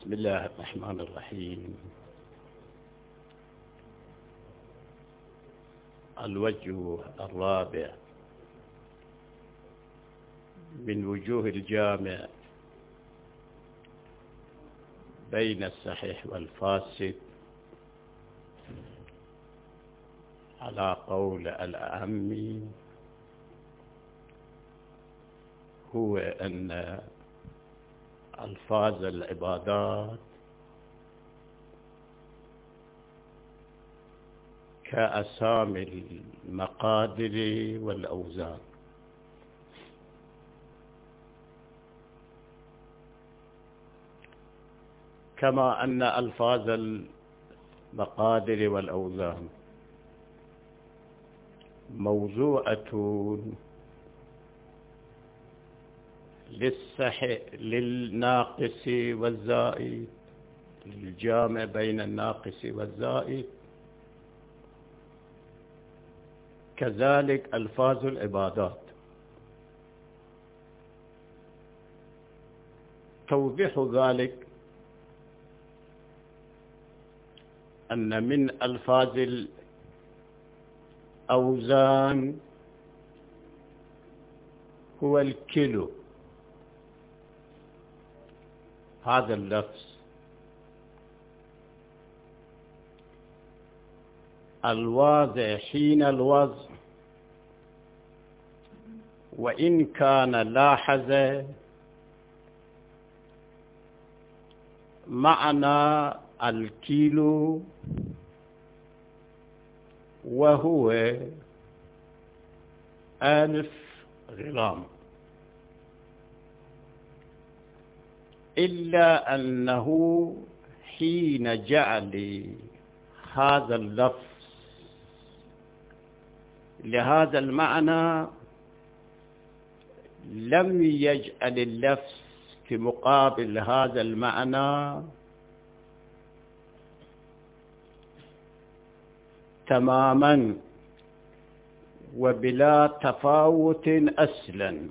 بسم الله الرحمن الرحيم. الوجه الرابع من وجوه الجامع بين الصحيح والفاسد على قول الأعم هو أن ألفاظ العبادات كأسامي المقادر والأوزان، كما أن ألفاظ المقادر والأوزان موضوعة للناقص والزائد، للجامع بين الناقص والزائد، كذلك ألفاظ العبادات. توضيح ذلك أن من ألفاظ الأوزان هو الكيلو. هذا اللفظ الواضع حين الوضع، وإن كان لاحظ معنى الكيلو وهو 1000 غرام، إلا أنه حين جعل هذا اللفظ لهذا المعنى لم يجعل اللفظ في مقابل هذا المعنى تماما وبلا تفاوت أصلا،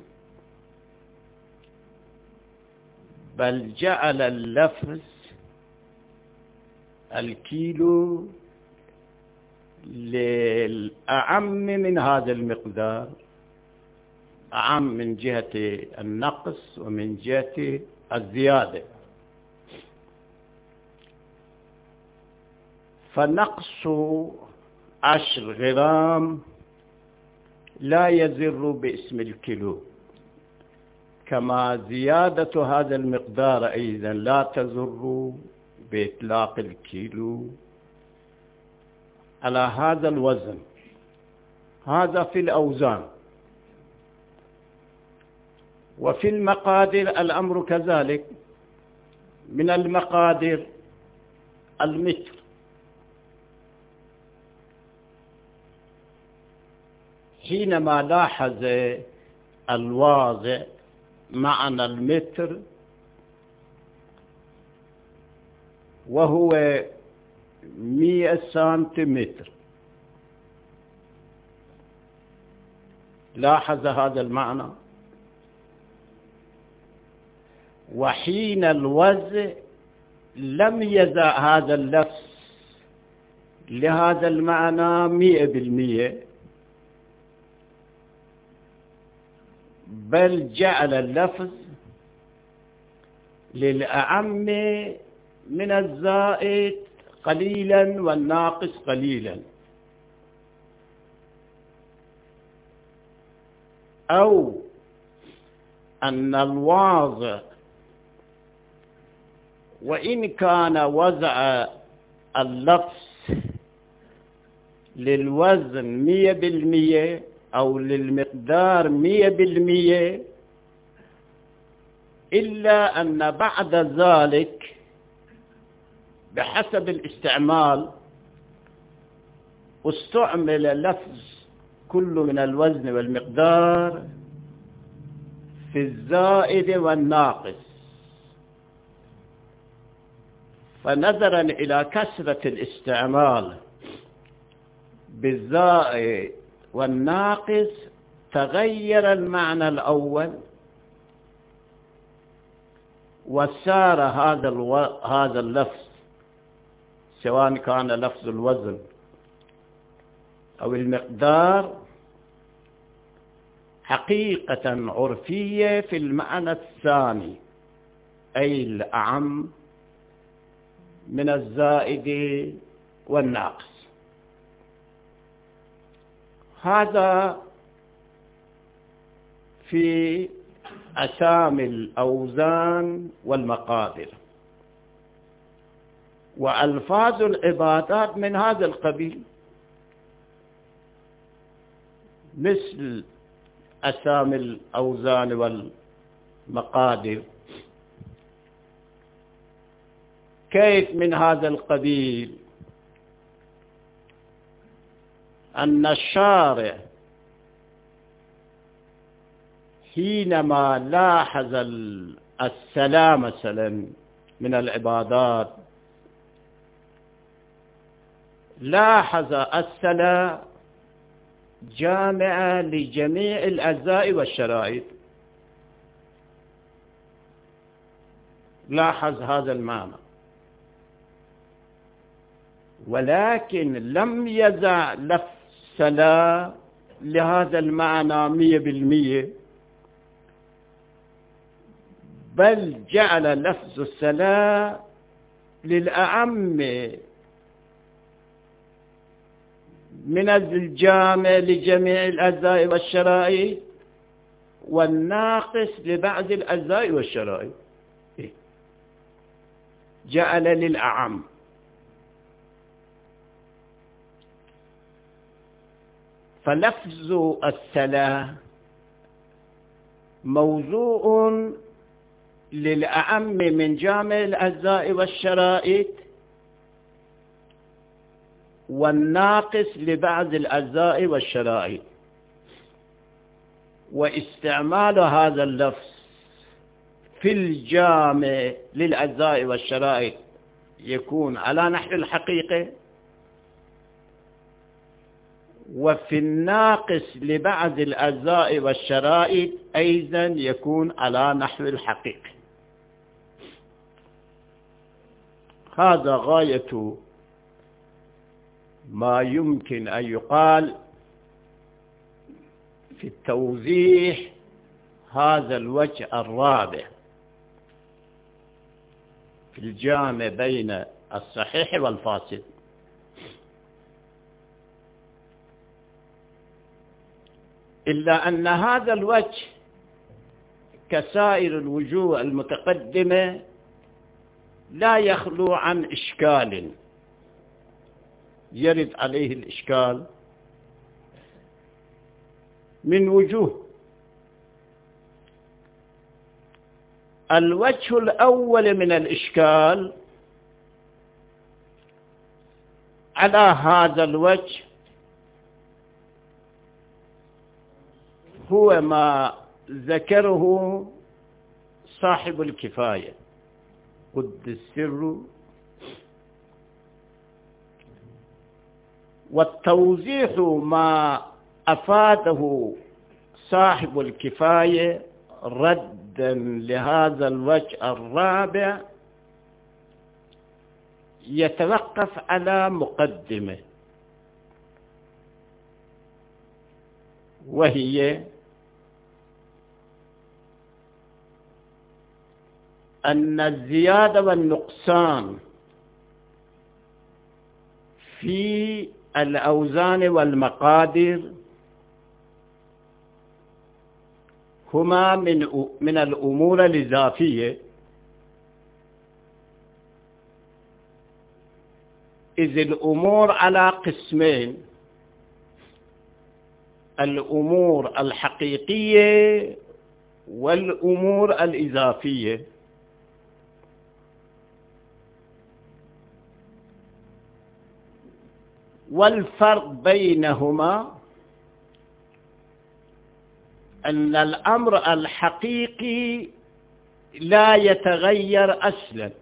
بل جعل اللفظ الكيلو للأعم من هذا المقدار، أعم من جهة النقص ومن جهة الزيادة. فنقص 10 غرام لا يزر باسم الكيلو، كما زيادة هذا المقدار أيضا لا تزر بإطلاق الكيلو على هذا الوزن. هذا في الأوزان. وفي المقادر الأمر كذلك. من المقادر المتر، حينما لاحظ الواضع معنى المتر وهو 100 سنتيمتر، لاحظ هذا المعنى، وحين الوزع لم يزع هذا اللفظ لهذا المعنى 100%، بل جعل اللفظ للأعم من الزائد قليلا والناقص قليلا، أو أن الواضع وإن كان وزع اللفظ للوزن 100% أو للمقدار 100%، إلا أن بعد ذلك بحسب الاستعمال استعمل لفظ كل من الوزن والمقدار في الزائد والناقص، فنظرا إلى كثرة الاستعمال بالزائد والناقص تغير المعنى الأول وسار هذا اللفظ سواء كان لفظ الوزن أو المقدار حقيقة عرفية في المعنى الثاني، أي الأعم من الزائد والناقص. هذا في أسامي الأوزان والمقادر. وألفاظ العبادات من هذا القبيل، مثل أسامي الأوزان والمقادر. كيف من هذا القبيل؟ أن الشارع حينما لاحظ الصلاة مثلا من العبادات، لاحظ الصلاة جامعة لجميع الأجزاء والشرائط. لاحظ هذا المعنى، ولكن لم يزع لفظ الصلاة لهذا المعنى 100%، بل جعل لفظ الصلاة للأعم من الجامع لجميع الأجزاء والشرائط، والناقص لبعض الأجزاء والشرائط. جعل للأعم. فلفظ الصلاة موضوع للأعم من جامع الأجزاء والشرائط، والناقص لبعض الأجزاء والشرائط. واستعمال هذا اللفظ في الجامع للأجزاء والشرائط يكون على نحو الحقيقة، وفي الناقص لبعض الأجزاء والشرائط أيضا يكون على نحو الحقيقة. هذا غاية ما يمكن أن يقال في التوضيح هذا الوجه الرابع في الجامع بين الصحيح والفاسد. إلا أن هذا الوجه كسائر الوجوه المتقدمة لا يخلو عن إشكال يرد عليه الإشكال من وجوه. الوجه الأول من الإشكال على هذا الوجه هو ما ذكره صاحب الكفاية قد السر، والتوضيح ما أفاده صاحب الكفاية ردا لهذا الوجه الرابع يتوقف على مقدمة، وهي أن الزيادة والنقصان في الأوزان والمقادر هما من الأمور الإضافية، إذ الأمور على قسمين: الأمور الحقيقية والأمور الإضافية. والفرق بينهما أن الأمر الحقيقي لا يتغير أصلا،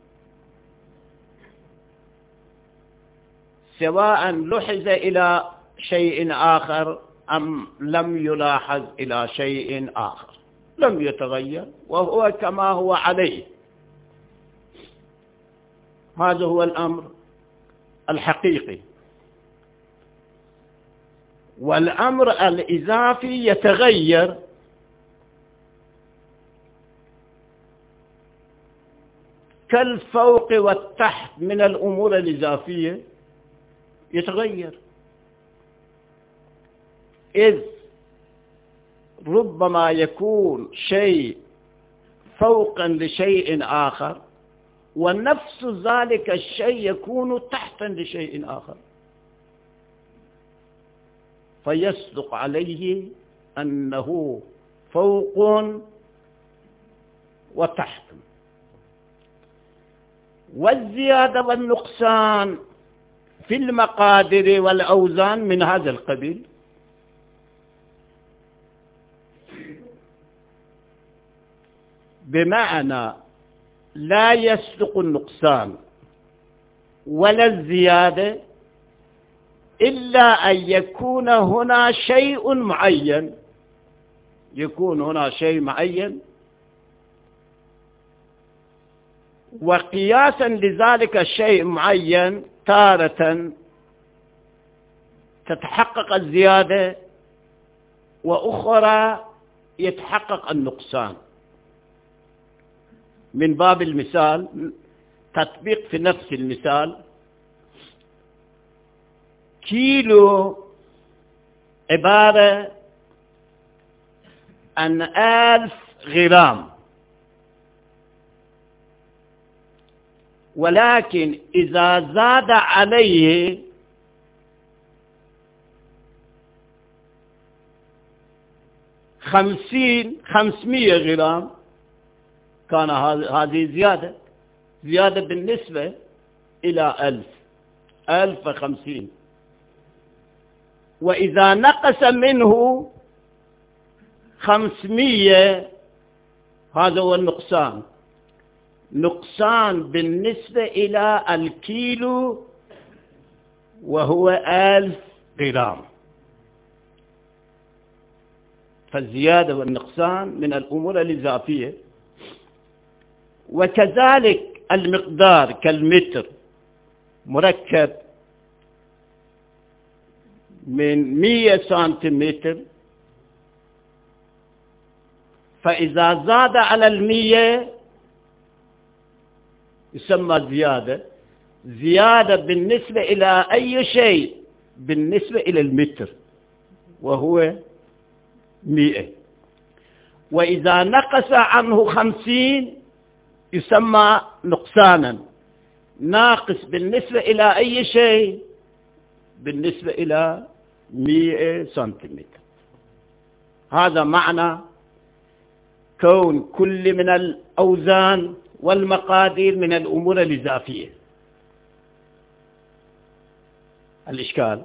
سواء لحظ إلى شيء آخر أم لم يلاحظ إلى شيء آخر، لم يتغير وهو كما هو عليه هذا هو الأمر الحقيقي. والأمر الإضافي يتغير كالفوق والتحت من الأمور الإضافية يتغير، إذ ربما يكون شيء فوقا لشيء آخر، ونفس ذلك الشيء يكون تحتا لشيء آخر، فيصدق عليه أنه فوق وتحت. والزيادة والنقصان في المقادير والأوزان من هذا القبيل. بمعنى لا يصدق النقصان ولا الزيادة إلا أن يكون هنا شيء معين، يكون هنا شيء معين، وقياسا لذلك الشيء معين تارة تتحقق الزيادة وأخرى يتحقق النقصان. من باب المثال، تطبيق في نفس المثال، كيلو عبارة عن 1000 غرام، ولكن إذا زاد عليه 500 غرام كان هذه زيادة بالنسبة إلى 1050. وإذا نقص منه 500 هذا هو النقصان، نقصان بالنسبة إلى الكيلو وهو 1000 غرام. فالزيادة والنقصان من الأمور الإضافية. وكذلك المقدار كالمتر مركب من 100 سنتيمتر، فإذا زاد على 100 يسمى زيادة بالنسبة إلى أي شيء بالنسبة إلى المتر وهو 100. وإذا نقص عنه 50 يسمى نقصانا، ناقص بالنسبة إلى أي شيء بالنسبة إلى 100 سنتيمتر. هذا معنى كون كل من الأوزان والمقادير من الأمور الإضافية. الإشكال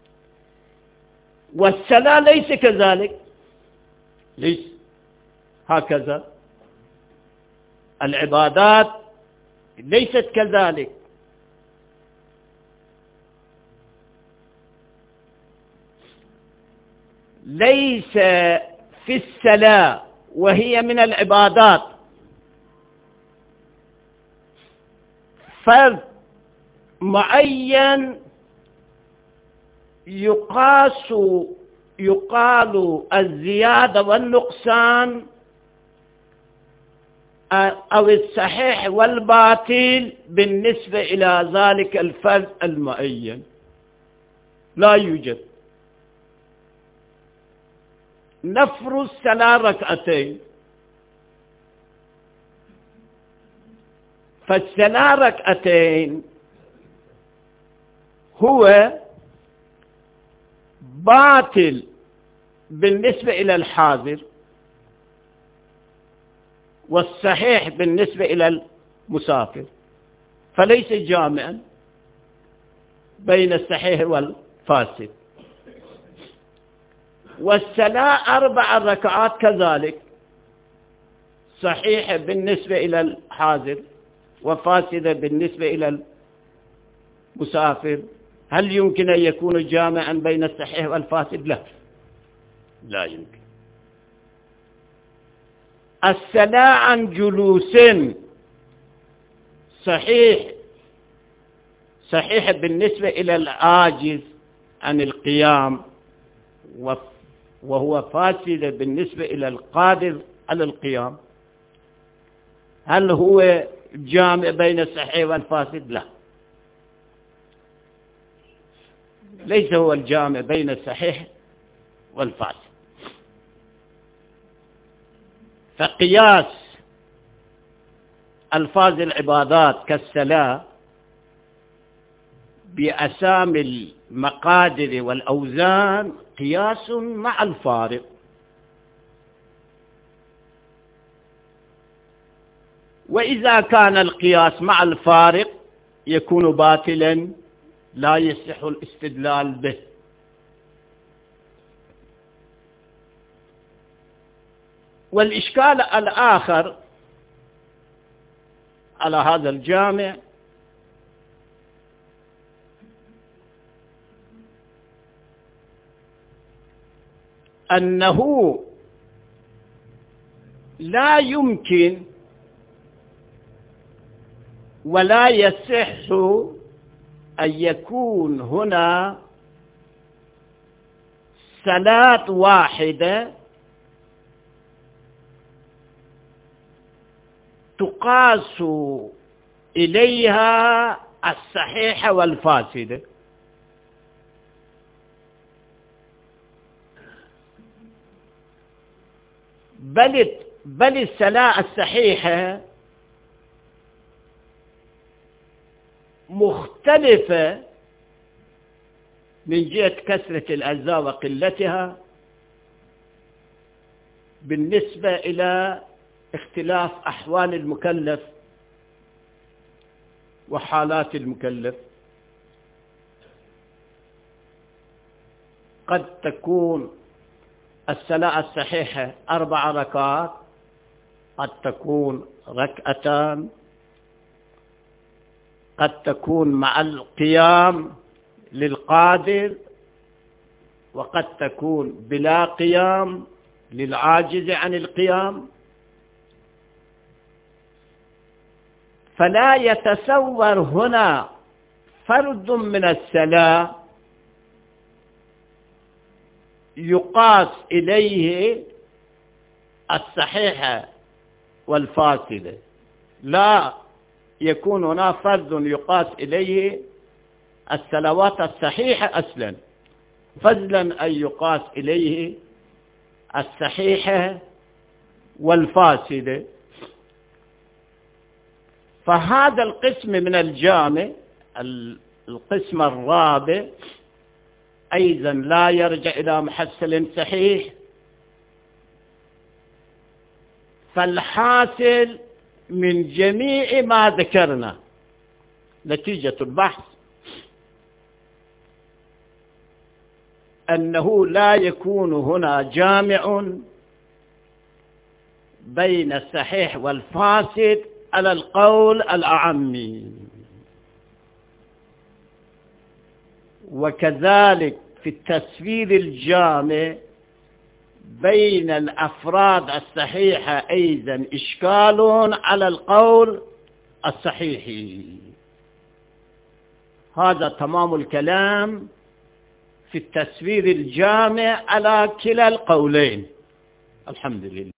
والصلاة ليس كذلك، ليس هكذا. العبادات ليست كذلك. ليس في الصلاة وهي من العبادات فرد معين يقال الزيادة والنقصان أو الصحيح والباطل بالنسبة إلى ذلك الفرد المعين. لا يوجد. نفرض 3 ركعتين، فالثلاث ركعتين هو باطل بالنسبة إلى الحاضر، والصحيح بالنسبة إلى المسافر، فليس جامعا بين الصحيح والفاسد. والصلاة 4 ركعات كذلك صحيحة بالنسبة إلى الحاضر وفاسدة بالنسبة إلى المسافر. هل يمكن أن يكون جامعا بين الصحيح والفاسد؟ لا يمكن. الصلاة عن جلوس صحيح صحيح بالنسبة إلى العاجز عن القيام، وهو فاسد بالنسبة إلى القادر على القيام. هل هو جامع بين الصحيح والفاسد؟ لا، ليس هو الجامع بين الصحيح والفاسد. فقياس ألفاظ العبادات كالصلاة بأسامي المقادر والأوزان قياس مع الفارق. وإذا كان القياس مع الفارق يكون باطلا، لا يصح الاستدلال به. والإشكال الآخر على هذا الجامع أنه لا يمكن ولا يصح أن يكون هنا صلاة واحدة تقاس إليها الصحيح والفاسد. بل الصلاة الصحيحة مختلفة من جهة كثرة الأجزاء وقلتها بالنسبة إلى اختلاف أحوال المكلف وحالات المكلف. قد تكون الصلاة الصحيحة 4 ركعات، قد تكون 2 ركعتان، قد تكون مع القيام للقادر، وقد تكون بلا قيام للعاجز عن القيام. فلا يتصور هنا فرد من الصلاة يقاس إليه الصحيحة والفاسدة، لا يكون هنا فرد يقاس إليه الصلوات الصحيحة أصلا، فضلا أن يقاس إليه الصحيحة والفاسدة. فهذا القسم من الجامع، القسم الرابع، أيضا لا يرجع إلى محصل صحيح. فالحاصل من جميع ما ذكرنا نتيجة البحث أنه لا يكون هنا جامع بين الصحيح والفاسد على القول الأعمي. وكذلك في التسوير الجامع بين الأفراد الصحيحة أيضا إشكال على القول الصحيح. هذا تمام الكلام في التسوير الجامع على كلا القولين. الحمد لله.